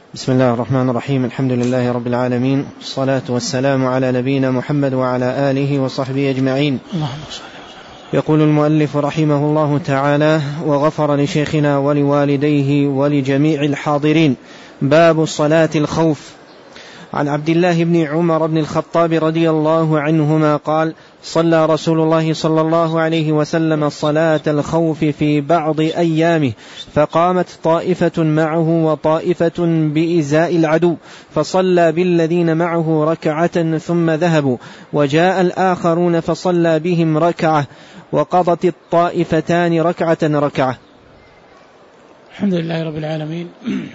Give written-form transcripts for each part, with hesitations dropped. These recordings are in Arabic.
بسم الله الرحمن الرحيم. الحمد لله رب العالمين، والصلاة والسلام على نبينا محمد وعلى آله وصحبه أجمعين. يقول المؤلف رحمه الله تعالى: وغفر لشيخنا ولوالديه ولجميع الحاضرين. باب صلاة الخوف. عن عبد الله بن عمر بن الخطاب رضي الله عنهما قال: صلى رسول الله صلى الله عليه وسلم صلاة الخوف في بعض أيامه، فقامت طائفة معه وطائفة بإزاء العدو، فصلى بالذين معه ركعة ثم ذهبوا، وجاء الآخرون فصلى بهم ركعة، وقضت الطائفتان ركعة. الحمد لله رب العالمين،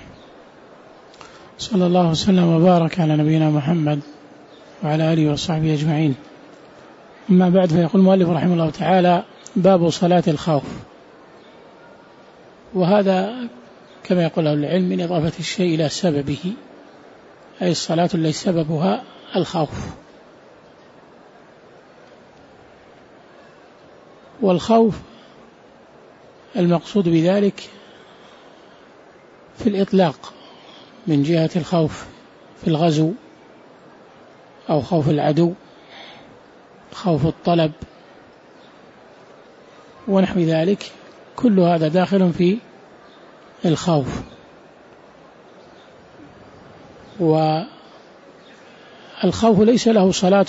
صلى الله وسلم وبارك على نبينا محمد وعلى آله وصحبه أجمعين. أما بعد، فيقول المؤلف رحمه الله تعالى: باب صلاة الخوف. وهذا كما يقول أهل العلم من إضافة الشيء إلى سببه، أي الصلاة التي سببها الخوف. والخوف المقصود بذلك في الإطلاق من جهة الخوف في الغزو أو خوف العدو، خوف الطلب ونحو ذلك، كل هذا داخل في الخوف. والخوف ليس له صلاة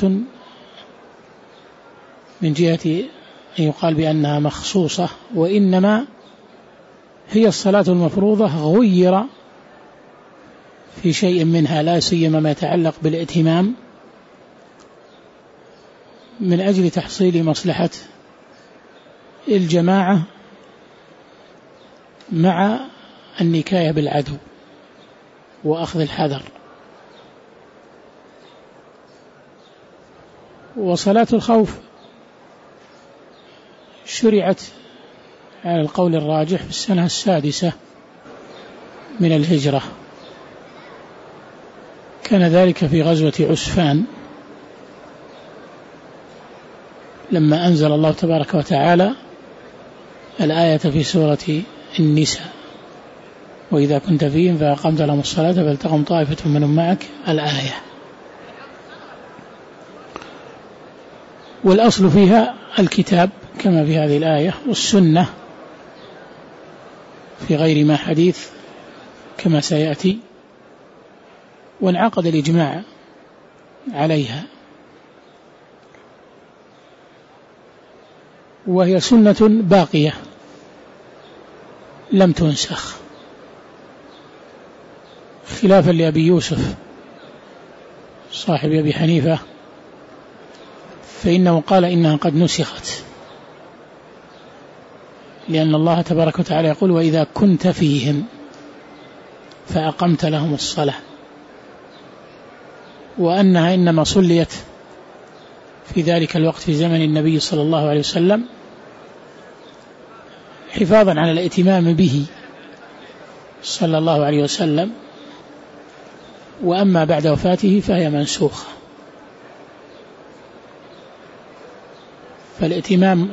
من جهة أن يقال بأنها مخصوصة، وإنما هي الصلاة المفروضة غير في شيء منها، لا سيما ما يتعلق بالائتمام من أجل تحصيل مصلحة الجماعة مع النكاية بالعدو وأخذ الحذر. وصلاة الخوف شرعت على القول الراجح في السنة 6 من الهجرة، كان ذلك في غزوة عسفان، لما أنزل الله تبارك وتعالى الآية في سورة النساء: وإذا كنت فيهم فأقمت لهم الصلاة فلتقم طائفة منهم معك، الآية. والأصل فيها الكتاب كما في هذه الآية، والسنة في غير ما حديث كما سيأتي، وانعقد الإجماع عليها، وهي سنة باقية لم تنسخ، خلافا لأبي يوسف صاحب أبي حنيفة، فإنه قال إنها قد نسخت، لأن الله تبارك وتعالى يقول: وإذا كنت فيهم فأقمت لهم الصلاة، وأنها إنما صليت في ذلك الوقت في زمن النبي صلى الله عليه وسلم حفاظا على الائتمام به صلى الله عليه وسلم، وأما بعد وفاته فهي منسوخة. فالائتمام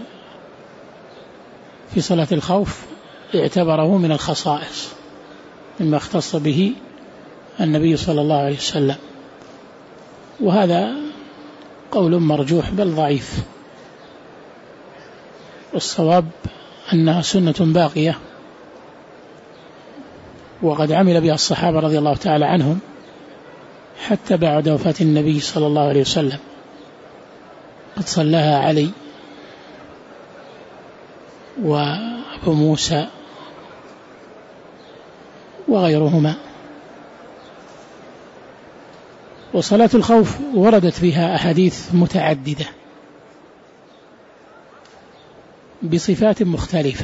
في صلاة الخوف اعتبره من الخصائص مما اختص به النبي صلى الله عليه وسلم، وهذا قول مرجوح بل ضعيف، والصواب أنها سنة باقية، وقد عمل بها الصحابة رضي الله تعالى عنهم حتى بعد وفاة النبي صلى الله عليه وسلم، قد صلاها علي وأبو موسى وغيرهما. وصلاة الخوف وردت فيها أحاديث متعددة بصفات مختلفة،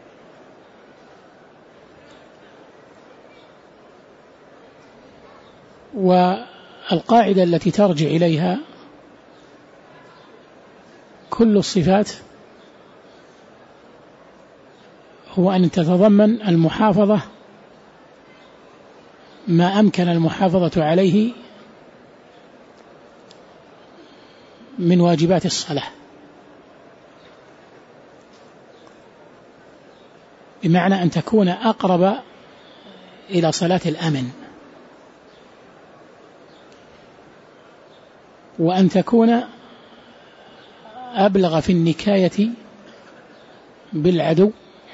والقاعدة التي ترجع إليها كل الصفات هو أن تتضمن المحافظة ما أمكن المحافظة عليه من واجبات الصلاة، بمعنى أن تكون أقرب إلى صلاة الأمن وأن تكون أبلغ في النكاية بالعدو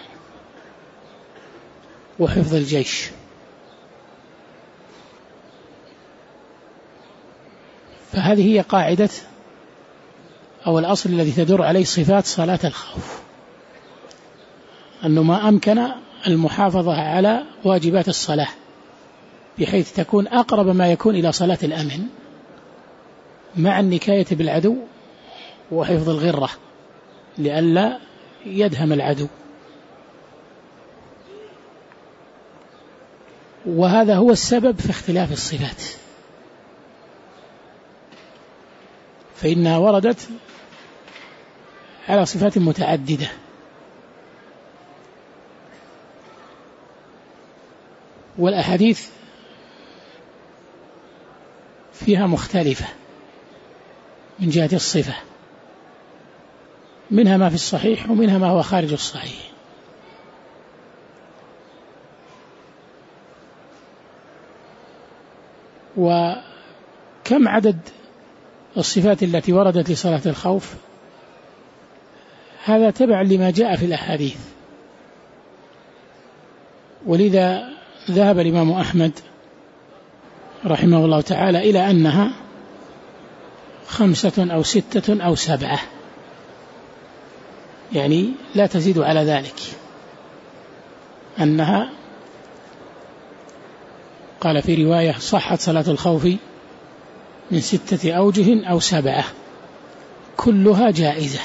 وحفظ الجيش. فهذه هي قاعدة أو الأصل الذي تدور عليه صفات صلاة الخوف، أنه ما أمكن المحافظة على واجبات الصلاة بحيث تكون أقرب ما يكون إلى صلاة الأمن مع النكاية بالعدو وحفظ الغرة لئلا يدهم العدو. وهذا هو السبب في اختلاف الصفات، فإنها وردت على صفات متعددة، والأحاديث فيها مختلفة من جهة الصفة، منها ما في الصحيح ومنها ما هو خارج الصحيح. وكم عدد الصفات التي وردت لصلاة الخوف؟ هذا تبع لما جاء في الأحاديث، ولذا ذهب الإمام أحمد رحمه الله تعالى إلى أنها 5 أو 6 أو 7، يعني لا تزيد على ذلك، أنها قال في رواية صحت صلاة الخوف من 6 أوجه أو 7 كلها جائزة،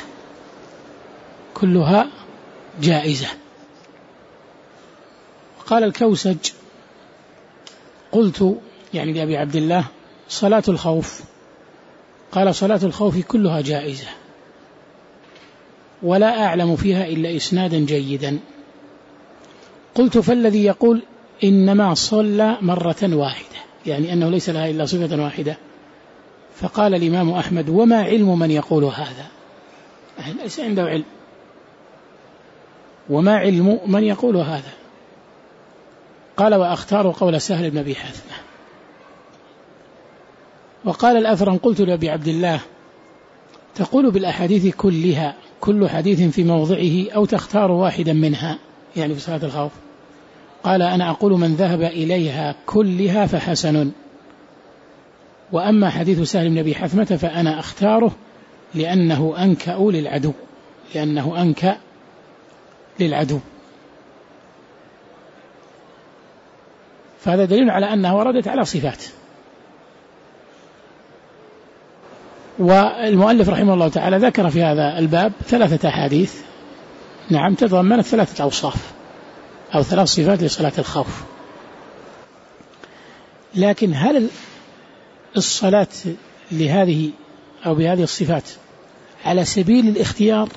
كلها جائزة. قال الكوسج قلت يعني لأبي عبد الله صلاة الخوف، قال صلاة الخوف كلها جائزة ولا أعلم فيها إلا إسنادا جيدا. قلت فالذي يقول إنما صلى مرة واحدة، يعني أنه ليس لها إلا صفة واحدة. فقال الإمام أحمد وما علم من يقول هذا، ليس عنده علم، وما علم من يقول هذا. قال وأختار قول سهل بن أبي حثمة. وقال الأثرم قلت لأبي عبد الله تقول بالأحاديث كلها كل حديث في موضعه أو تختار واحدا منها يعني في صلاة الخوف؟ قال أنا أقول من ذهب إليها كلها فحسن، وأما حديث سهل بن أبي حثمة فأنا أختاره لأنه أنكأ للعدو، لأنه أنكأ للعدو. فهذا دليل على أنها وردت على صفات. والمؤلف رحمه الله تعالى ذكر في هذا الباب 3 أحاديث نعم تتضمنت 3 أوصاف أو 3 صفات لصلاة الخوف. لكن هل الصلاة لهذه أو بهذه الصفات على سبيل الاختيار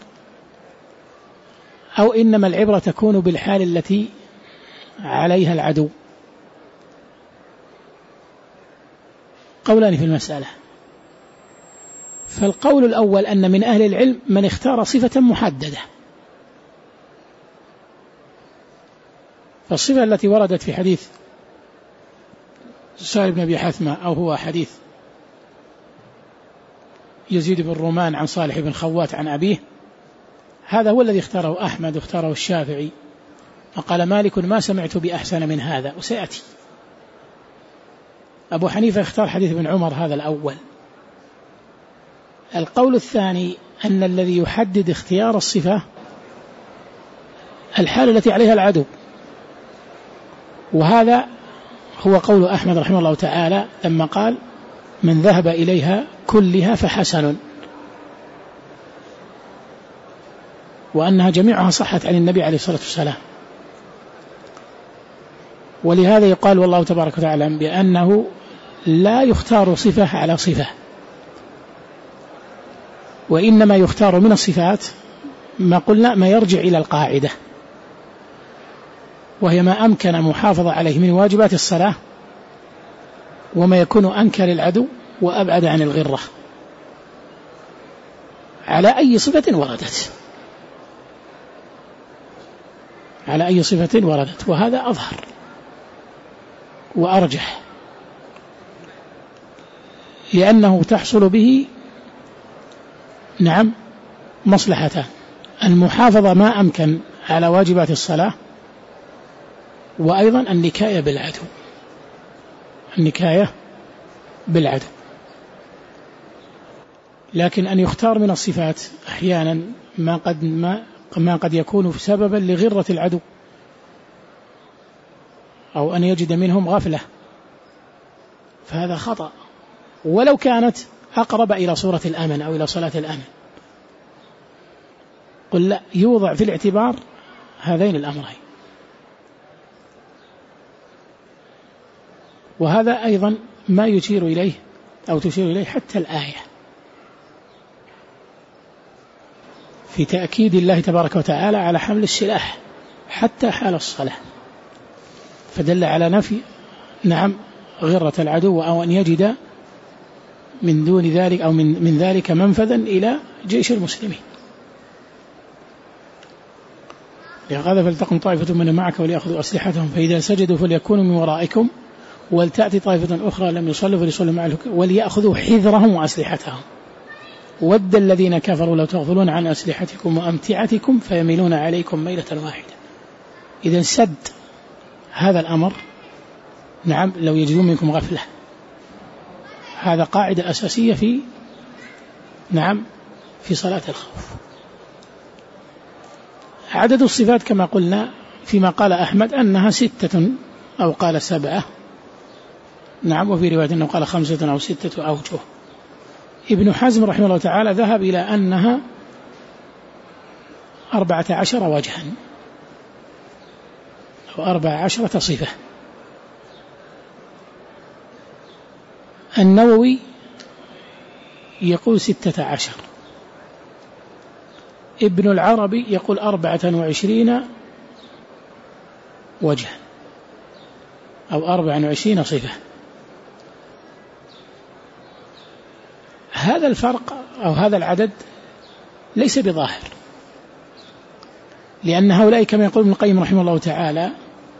أو إنما العبرة تكون بالحال التي عليها العدو؟ قولان في المسألة. فالقول الأول أن من أهل العلم من اختار صفة محددة، فالصفة التي وردت في حديث سهل بن أبي حثمة أو هو حديث يزيد بن رومان عن صالح بن خوات عن أبيه، هذا هو الذي اختاره أحمد واختاره الشافعي، وقال مالك ما سمعت بأحسن من هذا، وسيأتي. أبو حنيفة اختار حديث ابن عمر هذا الأول. القول الثاني أن الذي يحدد اختيار الصفة الحال التي عليها العدو، وهذا هو قول أحمد رحمه الله تعالى لما قال من ذهب إليها كلها فحسن، وأنها جميعها صحت عن النبي عليه الصلاة والسلام. ولهذا يقال والله تبارك وتعالى بأنه لا يختار صفة على صفة، وإنما يختار من الصفات ما قلنا ما يرجع إلى القاعدة، وهي ما أمكن محافظة عليه من واجبات الصلاة وما يكون أنكى للعدو وأبعد عن الغرة على أي صفة وردت، على أي صفة وردت. وهذا أظهر وأرجح، لأنه تحصل به نعم مصلحتان: المحافظة ما أمكن على واجبات الصلاة، وأيضا النكاية بالعدو. لكن أن يختار من الصفات أحيانا ما قد يكون سببا لغرة العدو، أو أن يجد منهم غفلة، فهذا خطأ، ولو كانت أقرب إلى صورة الأمن أو إلى صلاة الأمن. قل لا، يوضع في الاعتبار هذين الأمرين. وهذا أيضا ما يشير إليه أو تشير إليه حتى الآية في تأكيد الله تبارك وتعالى على حمل السلاح حتى حال الصلاة، فدل على نفي نعم غرة العدو، أو أن يجد من دون ذلك أو من ذلك منفذا إلى جيش المسلمين. لهذا فلتقم طائفة من معك وليأخذوا أسلحتهم فإذا سجدوا فليكونوا من ورائكم ولتأتي طائفة أخرى لم يصلوا فليصلوا معهم وليأخذوا حذرهم وأسلحتهم ود الذين كفروا لو تغفلون عن أسلحتكم وأمتعتكم فيميلون عليكم ميلة واحدة. إذا سد هذا الأمر نعم لو يجدون منكم غفلة. هذا قاعدة أساسية في صلاة الخوف. عدد الصفات كما قلنا فيما قال أحمد أنها 6 أو قال 7 نعم، وفي رواية أنه قال 5 أو 6 أوجه. ابن حزم رحمه الله تعالى ذهب إلى أنها 14 وجها أو 14 صفة. النووي يقول 16، ابن العربي يقول 24 وجها أو 24 صفة. هذا الفرق أو هذا العدد ليس بظاهر، لأن هؤلاء كما يقول ابن القيم رحمه الله تعالى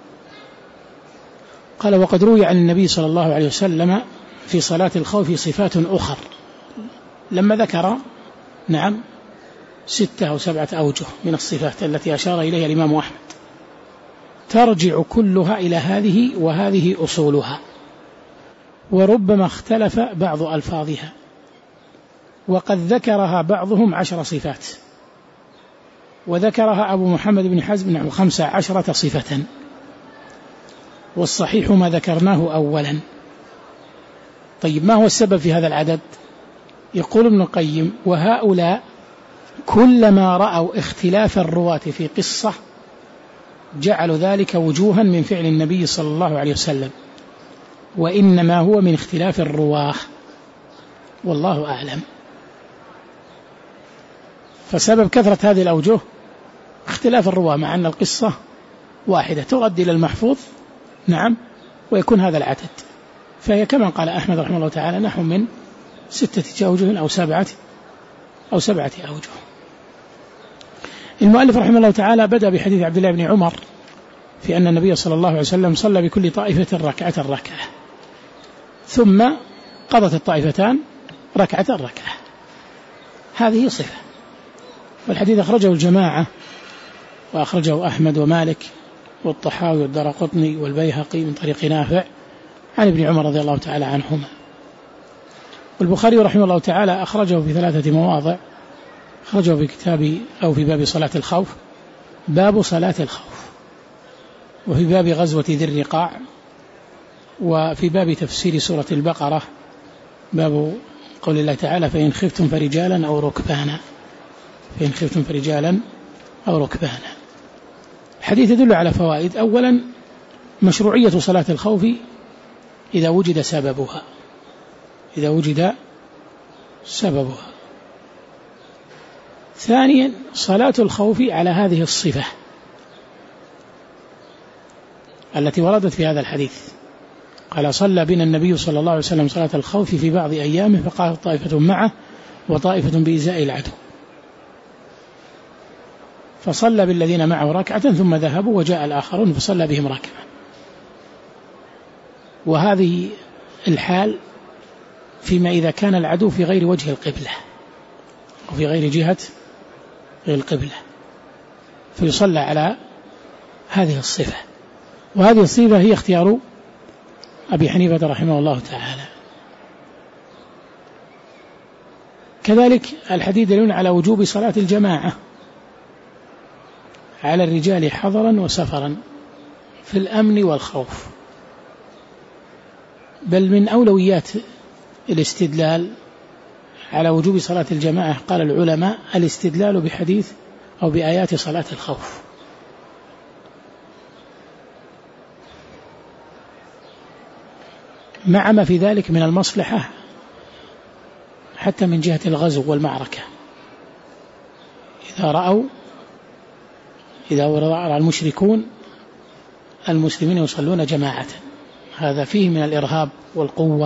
قال: وقد روي عن النبي صلى الله عليه وسلم في صلاة الخوف صفات أخر، لما ذكر نعم 6 أو 7 أوجه من الصفات التي أشار إليها الإمام أحمد، ترجع كلها إلى هذه وهذه أصولها، وربما اختلف بعض ألفاظها، وقد ذكرها بعضهم 10 صفات، وذكرها أبو محمد بن حزم نحو 15 صفة، والصحيح ما ذكرناه أولا. طيب ما هو السبب في هذا العدد؟ يقول ابن القيم: وهؤلاء كلما رأوا اختلاف الرواة في قصة جعلوا ذلك وجوها من فعل النبي صلى الله عليه وسلم، وإنما هو من اختلاف الرواه والله أعلم. فسبب كثرة هذه الأوجه اختلاف الرواه، مع أن القصة واحدة تؤدي إلى المحفوظ نعم، ويكون هذا العدد. فهي كما قال أحمد رحمه الله تعالى نحو من 6 أوجه أو 7 أوجه. المؤلف رحمه الله تعالى بدأ بحديث عبد الله بن عمر في أن النبي صلى الله عليه وسلم صلى بكل طائفة ركعة، ثم قضت الطائفتان ركعة. هذه صفة. والحديث أخرجه الجماعة، وأخرجه أحمد ومالك والطحاوي والدارقطني والبيهقي من طريق نافع عن ابن عمر رضي الله تعالى عنهما. والبخاري رحمه الله تعالى أخرجه في 3 مواضع، أخرجه في كتاب أو في باب صلاة الخوف، باب صلاة الخوف، وفي باب غزوة ذي الرقاع، وفي باب تفسير سورة البقرة، باب قول الله تعالى: فإن خفتم فرجالا أو ركبانا. الحديث يدل على فوائد. أولا مشروعية صلاة الخوف إذا وجد سببها. ثانيا صلاة الخوف على هذه الصفة التي وردت في هذا الحديث. قال: صلى بنا النبي صلى الله عليه وسلم صلاة الخوف في بعض أيامه فقال طائفة معه وطائفة بإزاء العدو، فصلى بالذين معه ركعة ثم ذهبوا وجاء الآخرون فصلى بهم ركعة. وهذه الحال فيما إذا كان العدو في غير وجه القبلة وفي غير جهة القبلة، فيصلى على هذه الصفة، وهذه الصفة هي اختيار أبي حنيفة رحمه الله تعالى. كذلك الحديث دليل على وجوب صلاة الجماعة على الرجال حضرا وسفرا في الأمن والخوف، بل من أولويات الاستدلال على وجوب صلاة الجماعة قال العلماء الاستدلال بحديث أو بآيات صلاة الخوف، مع ما في ذلك من المصلحة حتى من جهة الغزو والمعركة. إذا رأى المشركون المسلمين يصلون جماعة، هذا فيه من الإرهاب والقوة،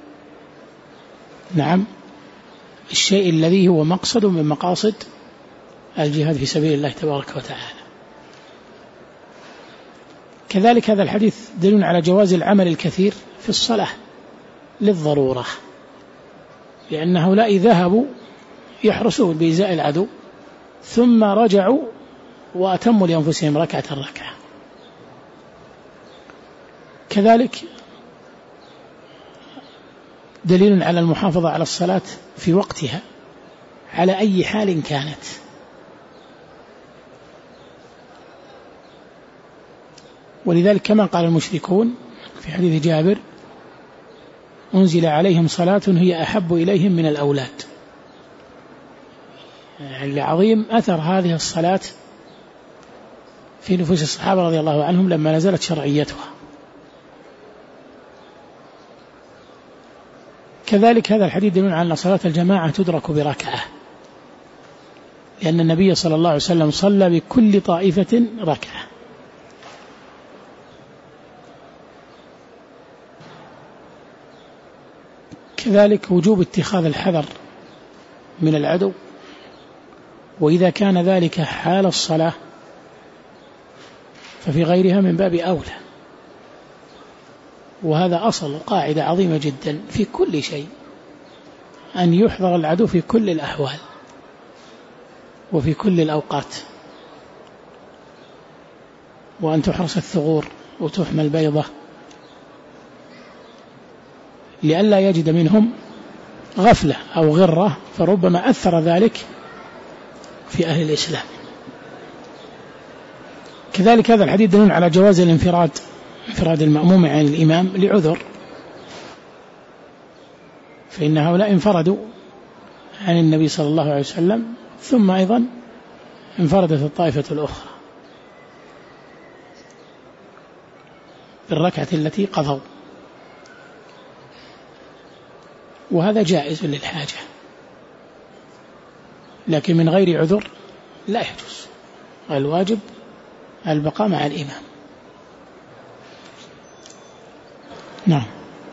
نعم، الشيء الذي هو مقصد من مقاصد الجهاد في سبيل الله تبارك وتعالى. كذلك هذا الحديث دليل على جواز العمل الكثير في الصلاة للضرورة، لأن هؤلاء ذهبوا يحرسون بإزاء العدو ثم رجعوا وأتموا لأنفسهم ركعة. كذلك دليل على المحافظة على الصلاة في وقتها على أي حال كانت، ولذلك كما قال المشركون في حديث جابر أنزل عليهم صلاة هي أحب إليهم من الأولاد، يعني عظيم أثر هذه الصلاة في نفوس الصحابة رضي الله عنهم لما نزلت شرعيتها. كذلك هذا الحديث دليل على أن صلاة الجماعة تدرك بركعة، لأن النبي صلى الله عليه وسلم صلى بكل طائفة ركعة. كذلك وجوب اتخاذ الحذر من العدو، وإذا كان ذلك حال الصلاة ففي غيرها من باب أولى، وهذا أصل قاعدة عظيمة جدا في كل شيء، أن يحذر العدو في كل الأحوال وفي كل الأوقات، وأن تحرس الثغور وتحمى البيضة لئلا يجد منهم غفلة أو غرة، فربما أثر ذلك في أهل الإسلام. كذلك هذا الحديث دليل على جواز انفراد المأموم عن الإمام لعذر، فإن هؤلاء انفردوا عن النبي صلى الله عليه وسلم ثم أيضا انفردت الطائفة الأخرى بالركعة التي قضوا، وهذا جائز للحاجة، لكن من غير عذر لا يجوز، الواجب البقاء مع الإمام. نعم.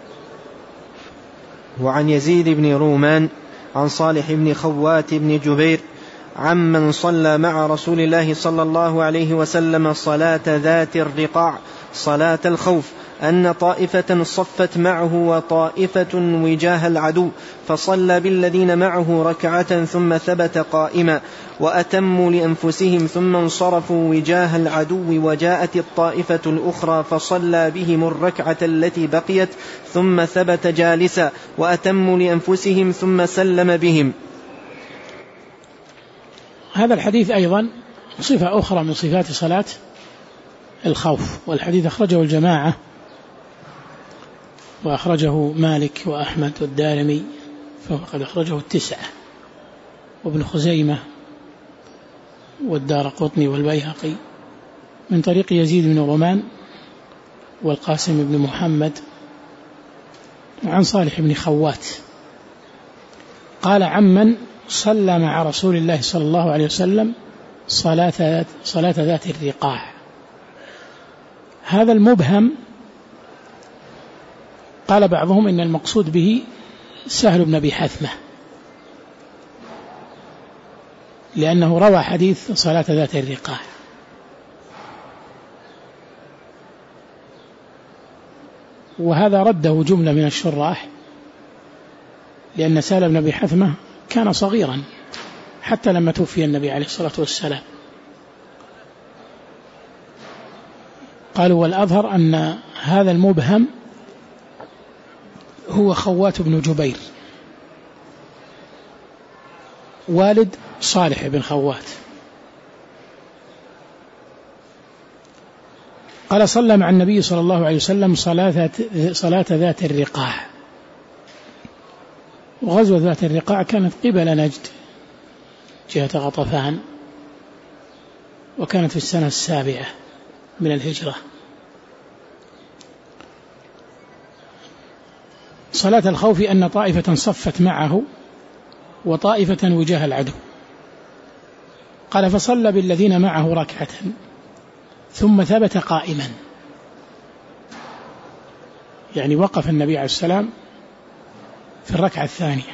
وعن يزيد بن رومان عن صالح بن خوات بن جبير عمن صلى مع رسول الله صلى الله عليه وسلم صلاة ذات الرقاع صلاة الخوف أن طائفة صفت معه وطائفة وجاه العدو، فصلى بالذين معه ركعة ثم ثبت قائما، وأتموا لأنفسهم ثم انصرفوا وجاه العدو، وجاءت الطائفة الأخرى فصلى بهم الركعة التي بقيت ثم ثبت جالسا، وأتموا لأنفسهم ثم سلم بهم. هذا الحديث أيضا صفة أخرى من صفات صلاة الخوف، والحديث أخرجه الجماعة، وأخرجه مالك وأحمد والدارمي، فقد أخرجه 9، وابن خزيمة والدارقطني والبيهقي من طريق يزيد بن رومان والقاسم بن محمد عن صالح بن خوات قال عمن صلى مع رسول الله صلى الله عليه وسلم صلاة ذات الرقاع. هذا المبهم قال بعضهم إن المقصود به سهل بن أبي حثمة، لأنه روى حديث صلاة ذات الرقاع، وهذا رده جملة من الشراح لأن سهل بن أبي حثمة كان صغيرا حتى لما توفي النبي عليه الصلاة والسلام. قالوا والأظهر أن هذا المبهم هو خوات بن جبير والد صالح بن خوات. قال صلى مع النبي صلى الله عليه وسلم صلاة ذات الرقاع. وغزوة ذات الرقاع كانت قبل نجد جهة غطفان، وكانت في السنة 7 من الهجرة. صلاة الخوف أن طائفة صفت معه وطائفة وجاه العدو. قال فصلى بالذين معه ركعة ثم ثبت قائما، يعني وقف النبي عليه السلام في الركعة الثانية،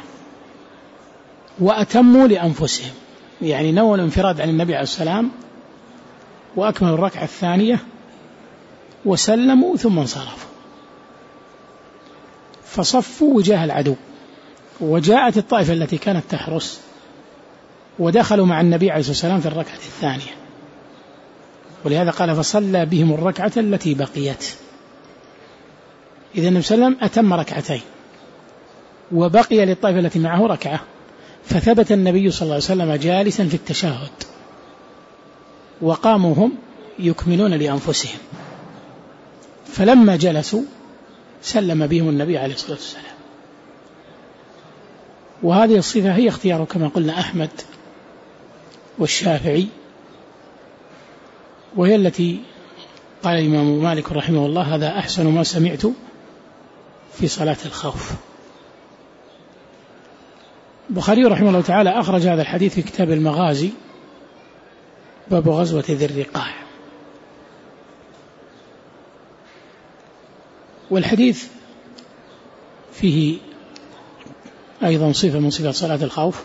وأتموا لأنفسهم، يعني نووا الانفراد عن النبي عليه السلام وأكملوا الركعة الثانية وسلموا ثم انصرفوا، فصفوا وجاه العدو. وجاءت الطائفة التي كانت تحرس ودخلوا مع النبي عليه الصلاة والسلام في الركعة الثانية، ولهذا قال فصلى بهم الركعة التي بقيت. إذا النبي صلى الله عليه وسلم أتم ركعتين وبقي للطائفة التي معه ركعة، فثبت النبي صلى الله عليه وسلم جالسا في التشهد، وقاموا هم يكملون لأنفسهم، فلما جلسوا سلم بهم النبي عليه الصلاة والسلام. وهذه الصفة هي اختياره كما قلنا أحمد والشافعي، وهي التي قال الإمام مالك رحمه الله هذا أحسن ما سمعت في صلاة الخوف. البخاري رحمه الله تعالى أخرج هذا الحديث في كتاب المغازي باب غزوة ذي الرقاع. والحديث فيه أيضا صفة من صفات صلاة الخوف،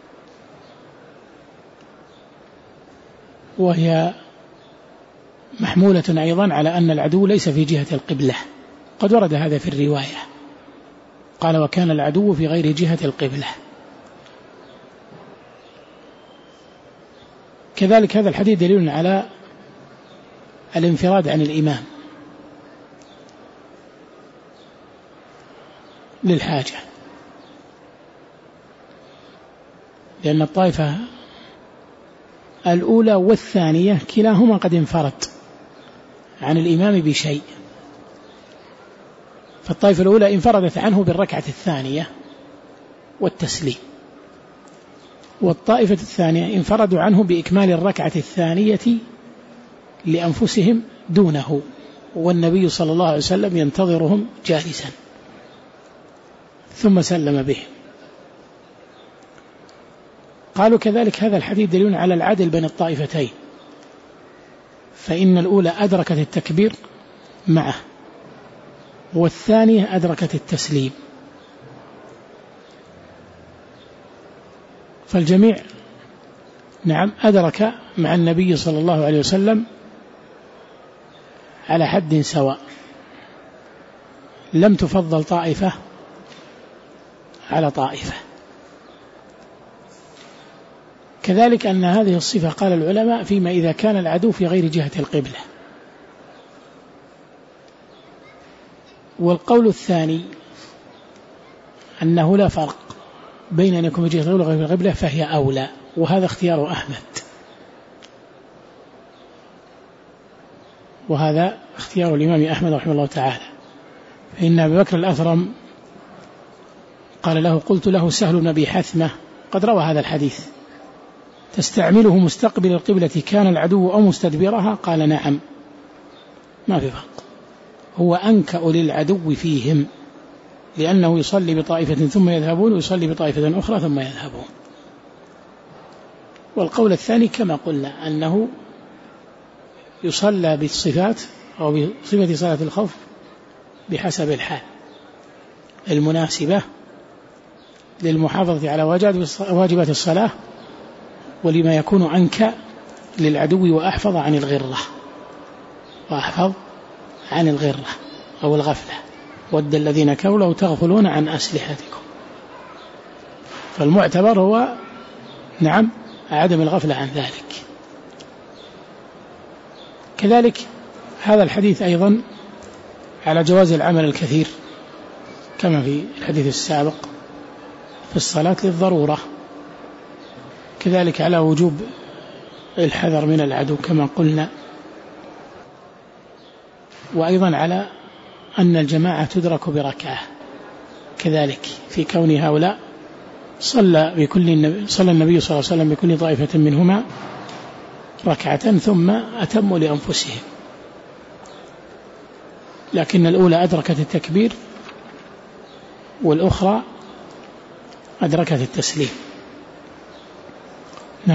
وهي محمولة أيضا على أن العدو ليس في جهة القبلة، قد ورد هذا في الرواية، قال وكان العدو في غير جهة القبلة. كذلك هذا الحديث دليل على الانفراد عن الإمام للحاجة، لأن الطائفة الأولى والثانية كلاهما قد انفرد عن الإمام بشيء، فالطائفة الأولى انفردت عنه بالركعة الثانية والتسليم، والطائفة الثانية انفردوا عنه بإكمال الركعة الثانية لأنفسهم دونه، والنبي صلى الله عليه وسلم ينتظرهم جالسا ثم سلم بهم. قالوا كذلك هذا الحديث دليل على العدل بين الطائفتين، فإن الأولى أدركت التكبير معه والثانية أدركت التسليم، فالجميع نعم أدرك مع النبي صلى الله عليه وسلم على حد سواء، لم تفضل طائفة على طائفة. كذلك أن هذه الصفة قال العلماء فيما إذا كان العدو في غير جهة القبلة. والقول الثاني أنه لا فرق بين أن يكون في جهة القبلة وغير القبلة فهي أولى، وهذا اختيار أحمد، وهذا اختيار الإمام أحمد رحمه الله تعالى. فإن أبي بكر الأثرم قال له قلت له سهل بن أبي حثمة قد روى هذا الحديث تستعمله مستقبل القبلة كان العدو أو مستدبرها؟ قال نعم، ما في فرق، هو أنكأ للعدو فيهم، لأنه يصلي بطائفة ثم يذهبون ويصلي بطائفة أخرى ثم يذهبون. والقول الثاني كما قلنا أنه يصلى بالصفات أو بصفة صلاة الخوف بحسب الحال المناسبة للمحافظة على واجبات الصلاة، ولما يكون أنكأ للعدو وأحفظ عن الغرة أو الغفلة. ود الذين كفروا تغفلون عن أسلحتكم. فالمعتبر هو نعم عدم الغفلة عن ذلك. كذلك هذا الحديث أيضا على جواز العمل الكثير كما في الحديث السابق في الصلاة للضرورة، كذلك على وجوب الحذر من العدو كما قلنا، وأيضا على أن الجماعة تدرك بركعة كذلك في كون هؤلاء صلى النبي صلى الله عليه وسلم بكل طائفة منهما ركعة ثم أتموا لأنفسهم، لكن الأولى أدركت التكبير والأخرى أدركت التسليم. نعم.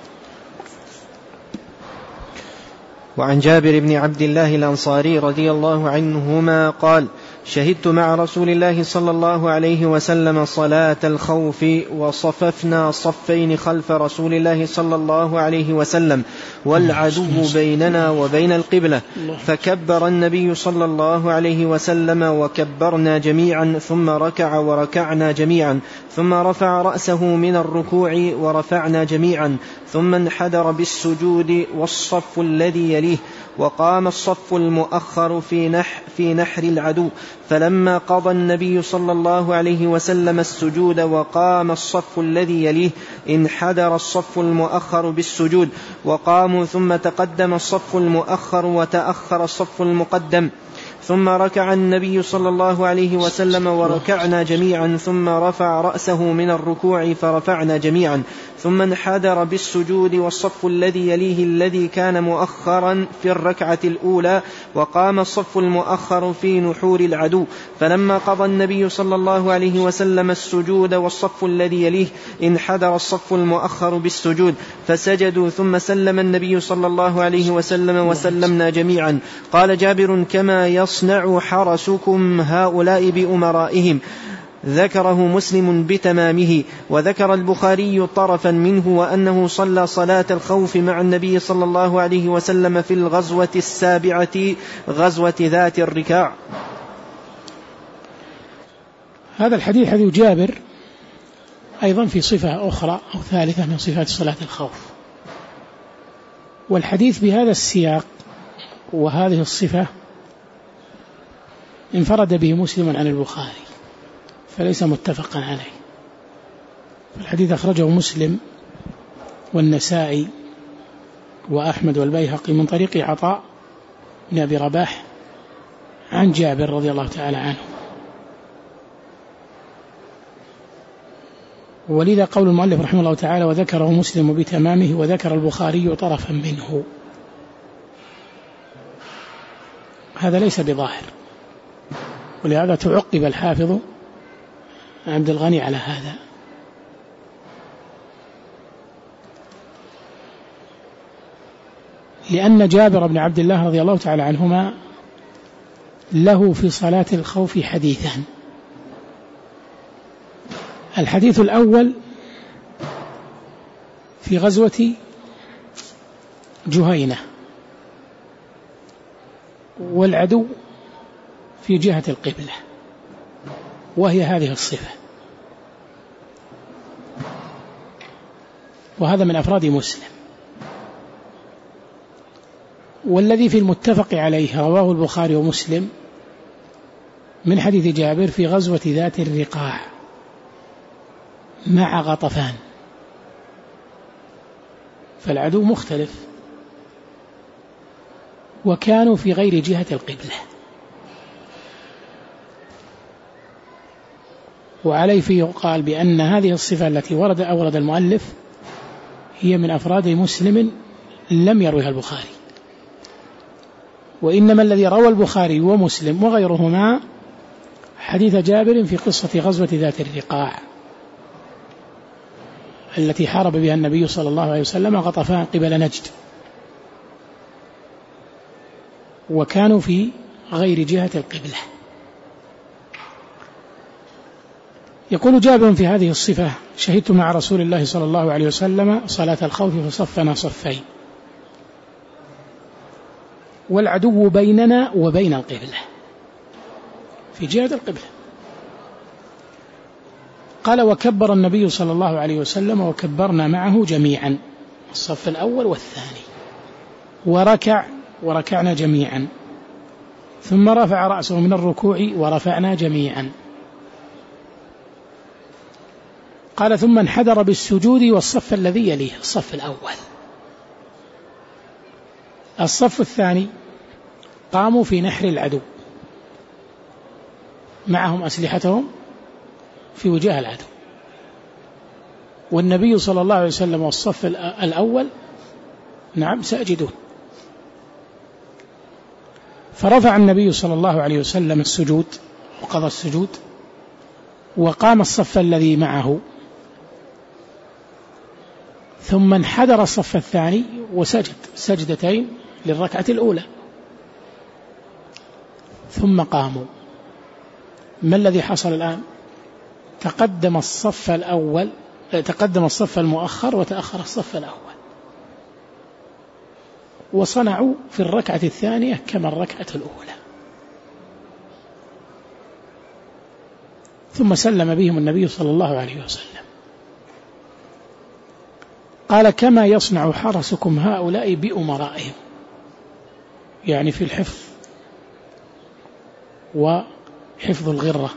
وعن جابر بن عبد الله الأنصاري رضي الله عنهما قال: شهدت مع رسول الله صلى الله عليه وسلم صلاة الخوف وصففنا صفين خلف رسول الله صلى الله عليه وسلم والعدو بيننا وبين القبلة، فكبر النبي صلى الله عليه وسلم وكبرنا جميعا، ثم ركع وركعنا جميعا، ثم رفع رأسه من الركوع ورفعنا جميعا، ثم انحدر بالسجود والصف الذي يليه، وقام الصف المؤخر في نحر العدو، فلما قضى النبي صلى الله عليه وسلم السجود وقام الصف الذي يليه انحدر الصف المؤخر بالسجود وقاموا، ثم تقدم الصف المؤخر وتأخر الصف المقدم، ثم ركع النبي صلى الله عليه وسلم وركعنا جميعا، ثم رفع رأسه من الركوع فرفعنا جميعا، ثم انحدر بالسجود والصف الذي يليه الذي كان مؤخرا في الركعة الأولى، وقام الصف المؤخر في نحور العدو، فلما قضى النبي صلى الله عليه وسلم السجود والصف الذي يليه انحدر الصف المؤخر بالسجود فسجدوا، ثم سلم النبي صلى الله عليه وسلم وسلمنا جميعا. قال جابر: كما يصنع حرسكم هؤلاء بأمرائهم. ذكره مسلم بتمامه، وذكر البخاري طرفا منه، وأنه صلى صلاة الخوف مع النبي صلى الله عليه وسلم في الغزوة السابعة غزوة ذات الركاع. هذا الحديث حديث جابر أيضا في صفة أخرى أو ثالثة من صفات صلاة الخوف، والحديث بهذا السياق وهذه الصفة انفرد به مسلم عن البخاري فليس متفقا عليه. الحديث أخرجه مسلم والنسائي وأحمد والبيهقي من طريق عطاء بن أبي رباح عن جابر رضي الله تعالى عنه، ولذا قول المؤلف رحمه الله تعالى: وذكره مسلم بتمامه، وذكر البخاري طرفا منه. هذا ليس بظاهر، ولهذا تعقب الحافظ عبد الغني على هذا. لأن جابر بن عبد الله رضي الله تعالى عنهما له في صلاة الخوف حديثان. الحديث الأول في غزوة جهينة، والعدو في جهة القبلة، وهي هذه الصفة، وهذا من أفراد مسلم. والذي في المتفق عليه رواه البخاري ومسلم من حديث جابر في غزوة ذات الرقاع مع غطفان، فالعدو مختلف وكانوا في غير جهة القبلة، وعليه فيه يقال بأن هذه الصفة التي أورد المؤلف هي من أفراد مسلم لم يروها البخاري، وإنما الذي روى البخاري ومسلم وغيرهما حديث جابر في قصة غزوة ذات الرقاع التي حارب بها النبي صلى الله عليه وسلم غطفان قبل نجد، وكانوا في غير جهة القبلة. يقول جابر في هذه الصفة: شهدت مع رسول الله صلى الله عليه وسلم صلاة الخوف فصفنا صفين، والعدو بيننا وبين القبلة، في جهة القبلة. قال وكبر النبي صلى الله عليه وسلم وكبرنا معه جميعا، الصف الأول والثاني، وركعنا جميعا، ثم رفع رأسه من الركوع ورفعنا جميعا. قال ثم انحدر بالسجود والصف الذي يليه، الصف الأول. الصف الثاني قاموا في نحر العدو، معهم أسلحتهم في وجاه العدو، والنبي صلى الله عليه وسلم والصف الأول ساجدون. فرفع النبي صلى الله عليه وسلم السجود وقضى السجود، وقام الصف الذي معه، ثم انحدر الصف الثاني وسجد سجدتين للركعة الأولى، ثم قاموا. ما الذي حصل الآن؟ تقدم الصف المؤخر وتأخر الصف الأول، وصنعوا في الركعة الثانية كما الركعة الأولى، ثم سلم بهم النبي صلى الله عليه وسلم. قال كما يصنع حرسكم هؤلاء بأمرائهم، يعني في الحفظ وحفظ الغرة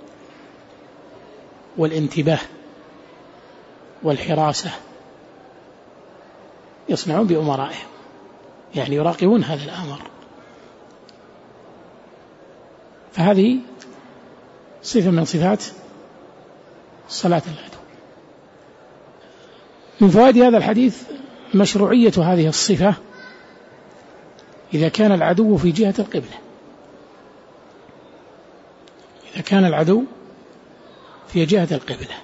والانتباه والحراسة، يصنعون بأمرائهم، يعني يراقبون هذا الأمر. فهذه صفة من صفات صلاة العدو. من فوائد هذا الحديث مشروعية هذه الصفة إذا كان العدو في جهة القبلة، إذا كان العدو في جهة القبلة.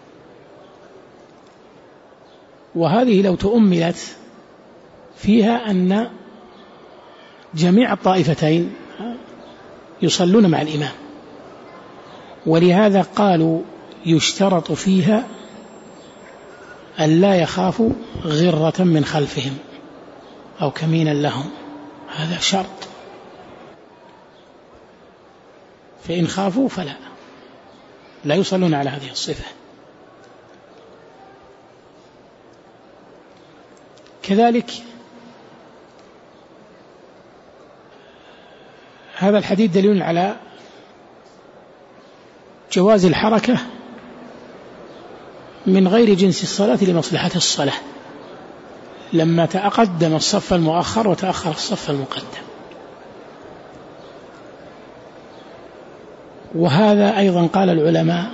وهذه لو تؤملت فيها أن جميع الطائفتين يصلون مع الإمام، ولهذا قالوا يشترط فيها أن لا يخافوا غرة من خلفهم أو كمينا لهم، هذا شرط، فإن خافوا فلا يصلون على هذه الصفة. كذلك هذا الحديث دليل على جواز الحركة من غير جنس الصلاة لمصلحة الصلاة، لما تقدم الصف المؤخر وتأخر الصف المقدم. وهذا أيضا قال العلماء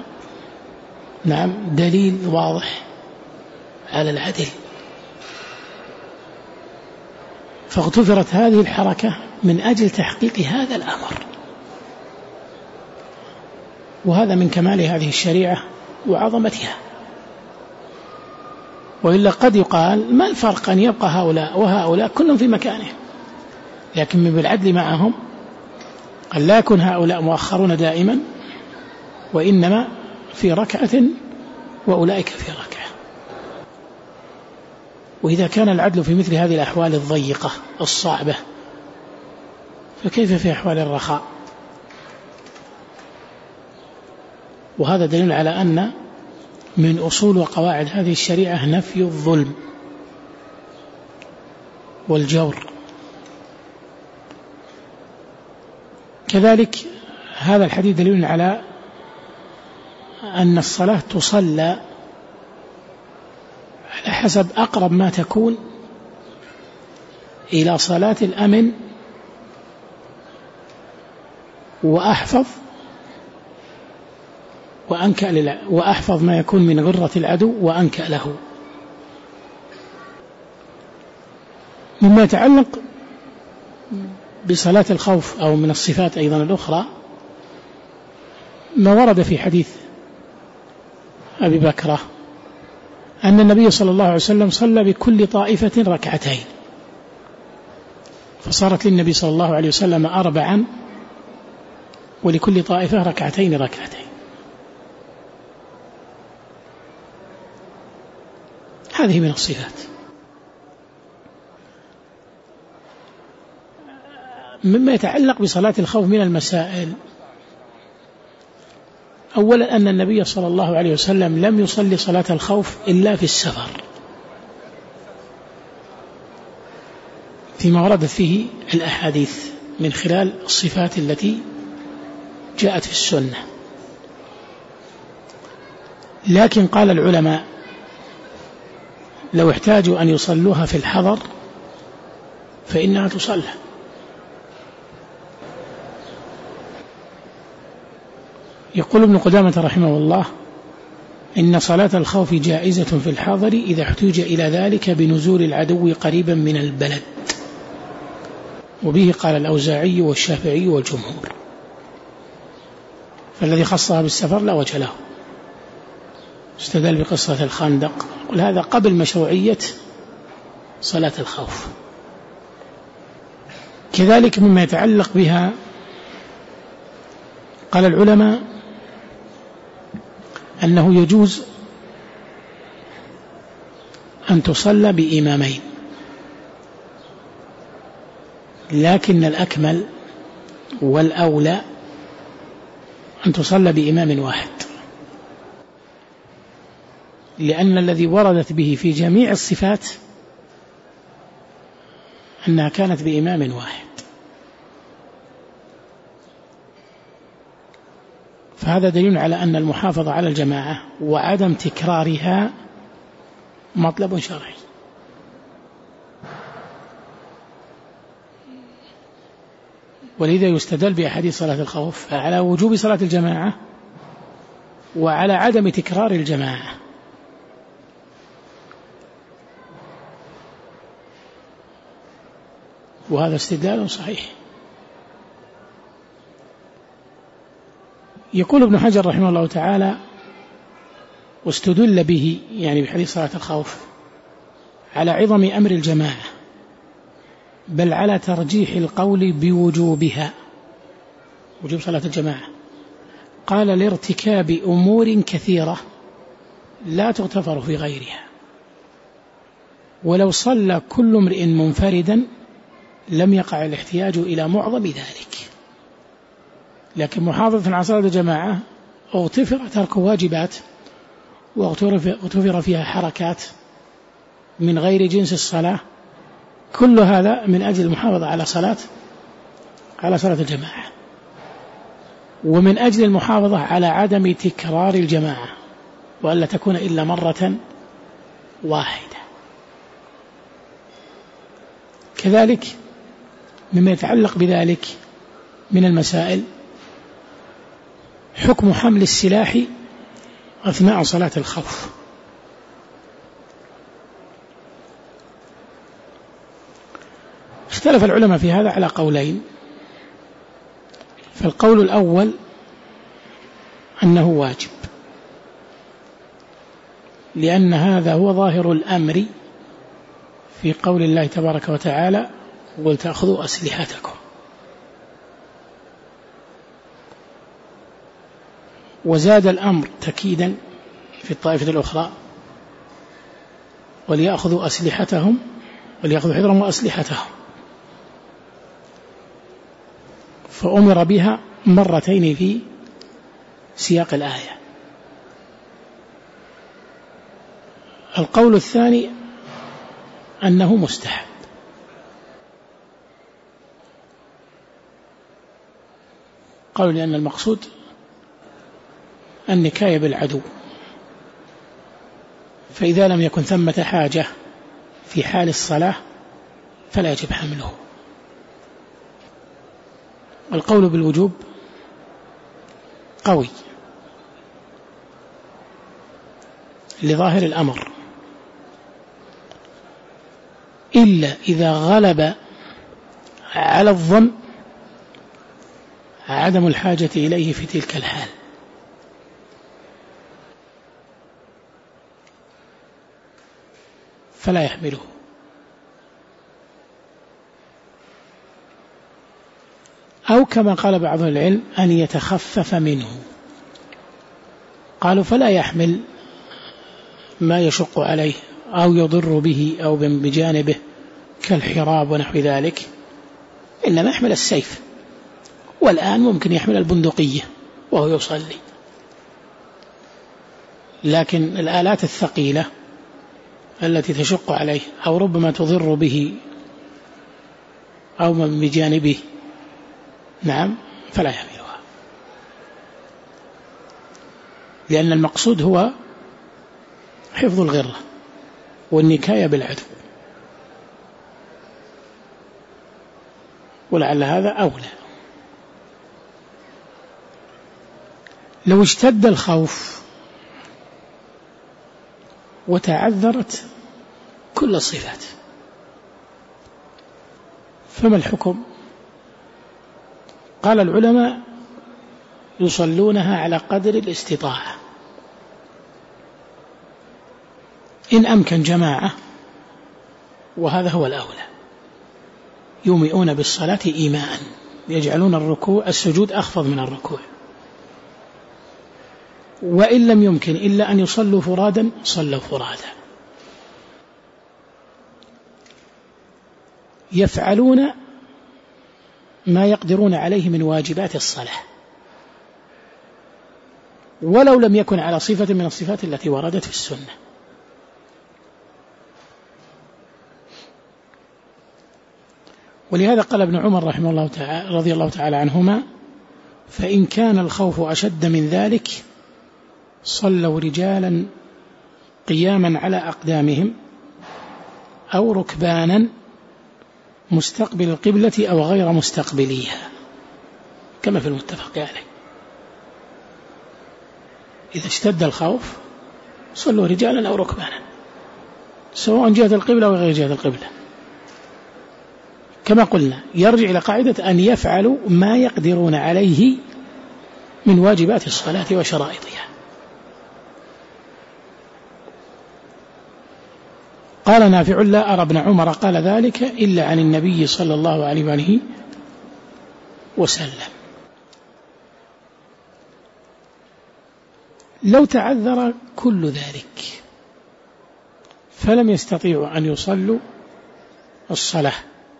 دليل واضح على العدل، فاغتفرت هذه الحركة من أجل تحقيق هذا الأمر. وهذا من كمال هذه الشريعة وعظمتها. وإلا قد يقال ما الفرق أن يبقى هؤلاء وهؤلاء كلهم في مكانهم، لكن من بالعدل معهم قد لا يكون هؤلاء مؤخرون دائما، وإنما في ركعة وأولئك في ركعة. وإذا كان العدل في مثل هذه الأحوال الضيقة الصعبة، فكيف في أحوال الرخاء؟ وهذا دليل على أن من أصول وقواعد هذه الشريعة نفي الظلم والجور. كذلك هذا الحديث دليل على أن الصلاة تصلى على حسب أقرب ما تكون إلى صلاة الأمن وأحفظ وأحفظ ما يكون من غرة العدو وأنكأ له. مما يتعلق بصلاة الخوف أو من الصفات أيضا الأخرى ما ورد في حديث أبي بكرة أن النبي صلى الله عليه وسلم صلى بكل طائفة ركعتين، فصارت للنبي صلى الله عليه وسلم 4، ولكل طائفة ركعتين. هذه من الصفات. مما يتعلق بصلاة الخوف من المسائل أولا أن النبي صلى الله عليه وسلم لم يصلي صلاة الخوف إلا في السفر، فيما وردت فيه الأحاديث من خلال الصفات التي جاءت في السنة. لكن قال العلماء لو احتاجوا أن يصلوها في الحضر فإنها تصلى. يقول ابن قدامة رحمه الله إن صلاة الخوف جائزة في الحاضر إذا احتاج إلى ذلك بنزول العدو قريبا من البلد، وبه قال الأوزاعي والشافعي والجمهور، فالذي خصها بالسفر لا وجه له. استدل بقصة الخندق، قل هذا قبل مشروعية صلاة الخوف. كذلك مما يتعلق بها قال العلماء أنه يجوز أن تصلى بإمامين، لكن الأكمل والأولى أن تصلى بإمام واحد، لأن الذي وردت به في جميع الصفات أنها كانت بإمام واحد، فهذا دليل على أن المحافظة على الجماعة وعدم تكرارها مطلب شرعي. ولذا يستدل بأحاديث صلاة الخوف على وجوب صلاة الجماعة وعلى عدم تكرار الجماعة. وهذا استدلال صحيح. يقول ابن حجر رحمه الله تعالى واستدل به يعني بحديث صلاة الخوف على عظم أمر الجماعة، بل على ترجيح القول بوجوبها، وجوب صلاة الجماعة. قال لارتكاب أمور كثيرة لا تغتفر في غيرها، ولو صلى كل امرئ منفردا لم يقع الاحتياج إلى معظم ذلك، لكن محافظة على صلاة الجماعة اغتفر ترك واجبات واغتفر فيها حركات من غير جنس الصلاة، كل هذا من أجل المحافظة على صلاة الجماعة، ومن أجل المحافظة على عدم تكرار الجماعة وألا تكون إلا مرة واحدة. كذلك مما يتعلق بذلك من المسائل حكم حمل السلاح أثناء صلاة الخوف. اختلف العلماء في هذا على قولين، فالقول الأول أنه واجب، لأن هذا هو ظاهر الأمر في قول الله تبارك وتعالى ولتأخذوا أسلحتكم، وزاد الأمر تأكيدا في الطائفة الأخرى وليأخذوا أسلحتهم وليأخذوا حذرهم وأسلحتهم، فأمر بها مرتين في سياق الآية. القول الثاني أنه مستحب، قالوا لأن المقصود النكاية بالعدو، فإذا لم يكن ثمة حاجة في حال الصلاة فلا يجب حمله. القول بالوجوب قوي لظاهر الأمر، إلا إذا غلب على الظن عدم الحاجة إليه في تلك الحال، فلا يحمله. أو كما قال بعض العلم أن يتخفف منه، قالوا فلا يحمل ما يشق عليه أو يضر به أو بجانبه كالحراب ونحو ذلك، إنما يحمل السيف، والآن ممكن يحمل البندقية وهو يصلي، لكن الآلات الثقيلة التي تشق عليه أو ربما تضر به أو من بجانبه نعم فلا يحملها، لأن المقصود هو حفظ الغرة والنكاية بالعدو، ولعل هذا أولى. لو اشتد الخوف وتعذرت كل الصفات فما الحكم؟ قال العلماء يصلونها على قدر الاستطاعة، إن أمكن جماعة وهذا هو الأولى، يومئون بالصلاة إيماء، يجعلون السجود أخفض من الركوع، وإن لم يمكن إلا أن يصلوا فرادا صلوا فرادا، يفعلون ما يقدرون عليه من واجبات الصلاة ولو لم يكن على صفة من الصفات التي وردت في السنة. ولهذا قال ابن عمر رحمه الله تعالى رضي الله تعالى عنهما: فإن كان الخوف أشد من ذلك صلوا رجالا قياما على أقدامهم أو ركبانا مستقبل القبلة أو غير مستقبليها، كما في المتفق عليه. إذا اشتد الخوف صلوا رجالا أو ركبانا سواء جهة القبلة أو غير جهة القبلة، كما قلنا يرجع إلى قاعدة أن يفعلوا ما يقدرون عليه من واجبات الصلاة وشرائطها. قال نافع: لا أرى ابن عمر قال ذلك إلا عن النبي صلى الله عليه وآله وسلم. لو تعذر كل ذلك فلم يستطيعوا أن يصلوا الصلاة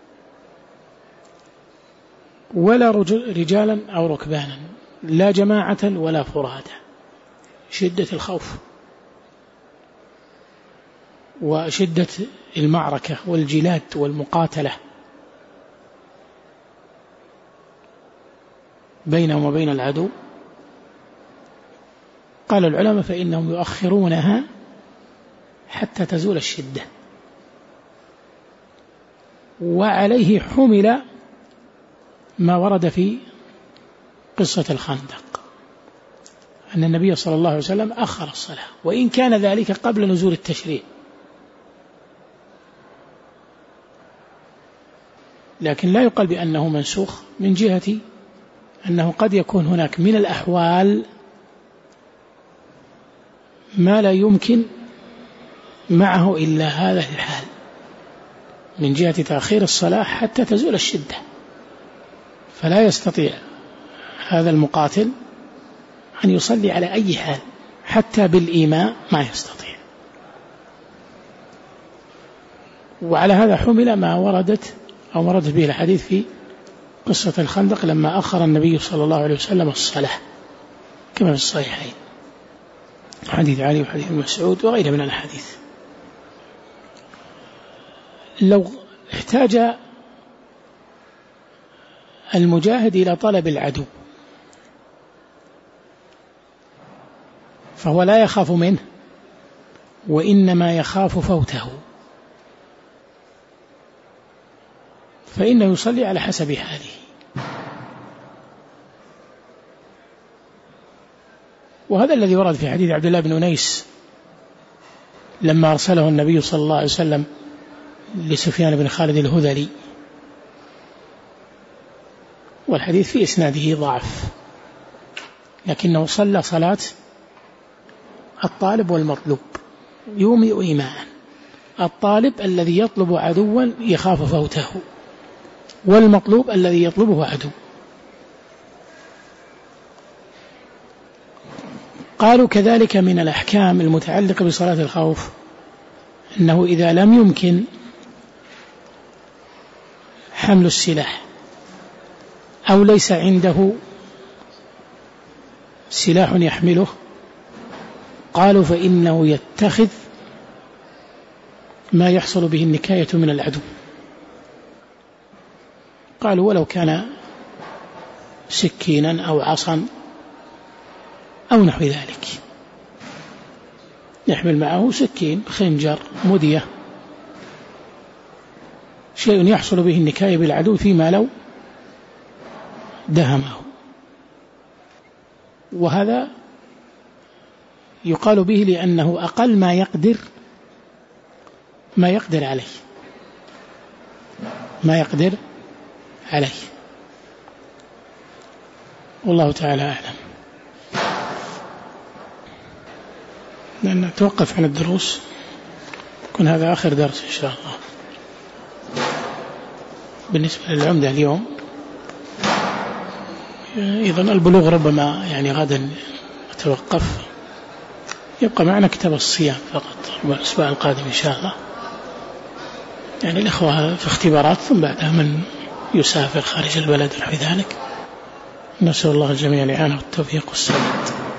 ولا رجالا أو ركبانا، لا جماعة ولا فرادى، شدة الخوف وشدة المعركة والجلاد والمقاتلة بينهم وبين العدو، قال العلماء فإنهم يؤخرونها حتى تزول الشدة. وعليه حمل ما ورد في قصة الخندق أن النبي صلى الله عليه وسلم أخر الصلاة، وإن كان ذلك قبل نزول التشريع، لكن لا يقال بأنه منسوخ من جهة أنه قد يكون هناك من الأحوال ما لا يمكن معه إلا هذا الحال من جهة تأخير الصلاة حتى تزول الشدة، فلا يستطيع هذا المقاتل أن يصلي على أي حال حتى بالإيماء ما يستطيع. وعلى هذا حمل ما وردت به الحديث في قصة الخندق لما أخر النبي صلى الله عليه وسلم الصلاة كما في الصحيحين، حديث علي وحديث مسعود وغيره من الحديث. لو احتاج المجاهد إلى طلب العدو فهو لا يخاف منه وإنما يخاف فوته، فإنه يصلي على حسب حاله. وهذا الذي ورد في حديث عبد الله بن أنيس لما أرسله النبي صلى الله عليه وسلم لسفيان بن خالد الهذلي، والحديث في إسناده ضعف، لكنه صلى صلاة الطالب والمطلوب يومئ إيماء. الطالب الذي يطلب عدوا يخاف فوته، والمطلوب الذي يطلبه عدو. قالوا كذلك من الأحكام المتعلقة بصلاة الخوف أنه إذا لم يمكن حمل السلاح أو ليس عنده سلاح يحمله قالوا فإنه يتخذ ما يحصل به النكاية من العدو. قالوا ولو كان سكينا أو عصا أو نحو ذلك، يحمل معه سكين، خنجر، مدية، شيء يحصل به النكاية بالعدو فيما لو دهمه. وهذا يقال به لأنه أقل ما يقدر عليه. والله تعالى أعلم. لأن نتوقف عن الدروس، يكون هذا آخر درس إن شاء الله. بالنسبة للعمدة اليوم أيضا البلوغ ربما يعني غدا نتوقف، يبقى معنا كتاب الصيام فقط والأسبوع القادم إن شاء الله. يعني الإخوة في اختبارات، ثم بعدها من يسافر خارج البلد ونحو ذلك. نسأل الله الجميع الإعانة والتوفيق والسداد.